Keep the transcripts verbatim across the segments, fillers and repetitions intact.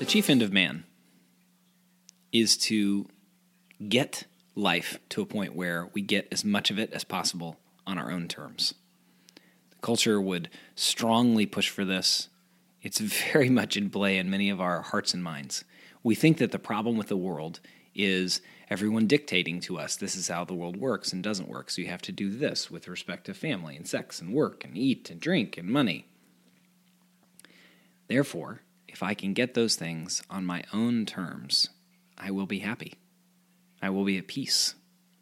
chief end of man is to get life to a point where we get as much of it as possible on our own terms. The culture would strongly push for this. It's very much in play in many of our hearts and minds. We think that the problem with the world is everyone dictating to us, this is how the world works and doesn't work, so you have to do this with respect to family and sex and work and eat and drink and money. Therefore, if I can get those things on my own terms, I will be happy. I will be at peace.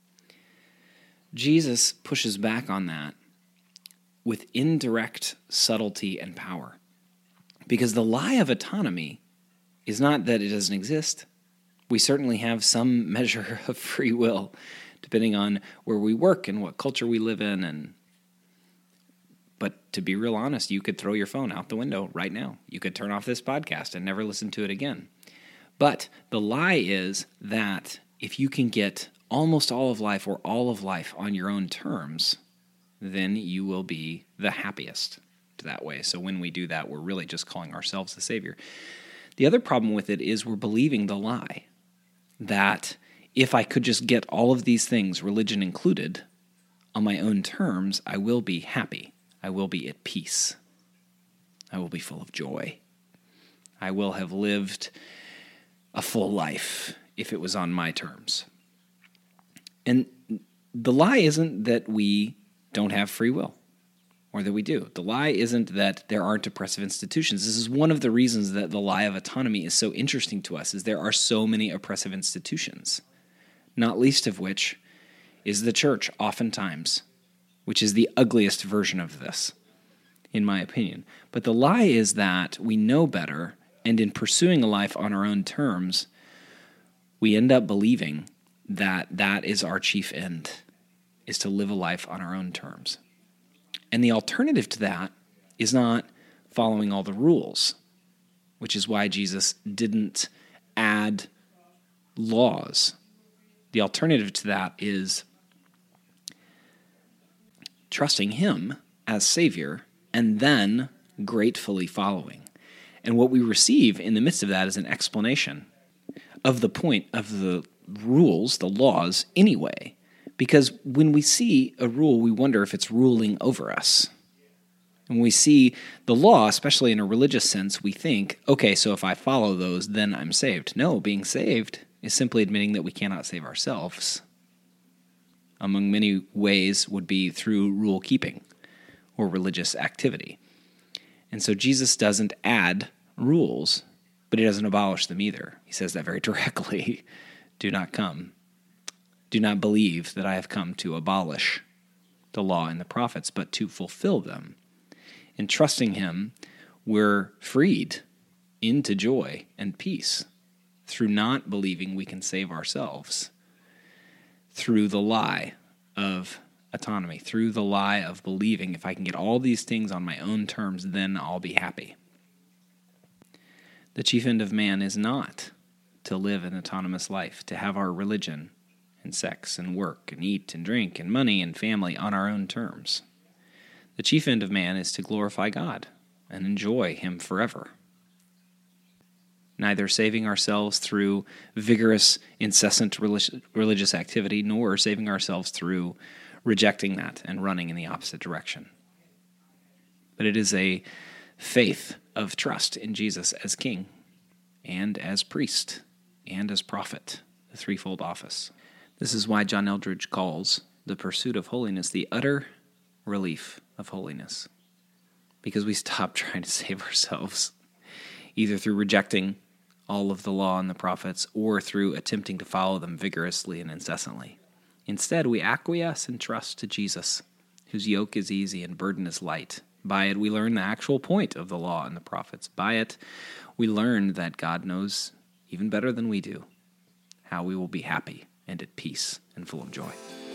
Jesus pushes back on that with indirect subtlety and power. Because the lie of autonomy is not that it doesn't exist. We certainly have some measure of free will, depending on where we work and what culture we live in. And But to be real honest, you could throw your phone out the window right now. You could turn off this podcast and never listen to it again. But the lie is that if you can get almost all of life or all of life on your own terms, then you will be the happiest that way. So when we do that, we're really just calling ourselves the Savior. The other problem with it is we're believing the lie that if I could just get all of these things, religion included, on my own terms, I will be happy. I will be at peace. I will be full of joy. I will have lived a full life if it was on my terms. And the lie isn't that we don't have free will, or that we do. The lie isn't that there aren't oppressive institutions. This is one of the reasons that the lie of autonomy is so interesting to us, is there are so many oppressive institutions, not least of which is the church oftentimes, which is the ugliest version of this, in my opinion. But the lie is that we know better, and in pursuing a life on our own terms, we end up believing that that is our chief end, is to live a life on our own terms. And the alternative to that is not following all the rules, which is why Jesus didn't add laws. The alternative to that is trusting Him as Savior and then gratefully following. And what we receive in the midst of that is an explanation of the point of the rules, the laws, anyway. Because when we see a rule, we wonder if it's ruling over us. And when we see the law, especially in a religious sense, we think, okay, so if I follow those, then I'm saved. No, being saved is simply admitting that we cannot save ourselves. Among many ways would be through rule keeping or religious activity. And so Jesus doesn't add rules, but He doesn't abolish them either. He says that very directly. Do not come. Do not believe that I have come to abolish the law and the prophets, but to fulfill them. In trusting Him, we're freed into joy and peace through not believing we can save ourselves, through the lie of autonomy, through the lie of believing if I can get all these things on my own terms, then I'll be happy. The chief end of man is not to live an autonomous life, to have our religion and sex and work and eat and drink and money and family on our own terms. The chief end of man is to glorify God and enjoy Him forever. Neither saving ourselves through vigorous, incessant religious activity, nor saving ourselves through rejecting that and running in the opposite direction. But it is a faith of trust in Jesus as King and as priest and as prophet, the threefold office. This is why John Eldredge calls the pursuit of holiness the utter relief of holiness, because we stop trying to save ourselves, either through rejecting all of the law and the prophets or through attempting to follow them vigorously and incessantly. Instead, we acquiesce and trust to Jesus, whose yoke is easy and burden is light. By it, we learn the actual point of the law and the prophets. By it, we learn that God knows even better than we do how we will be happy and at peace and full of joy.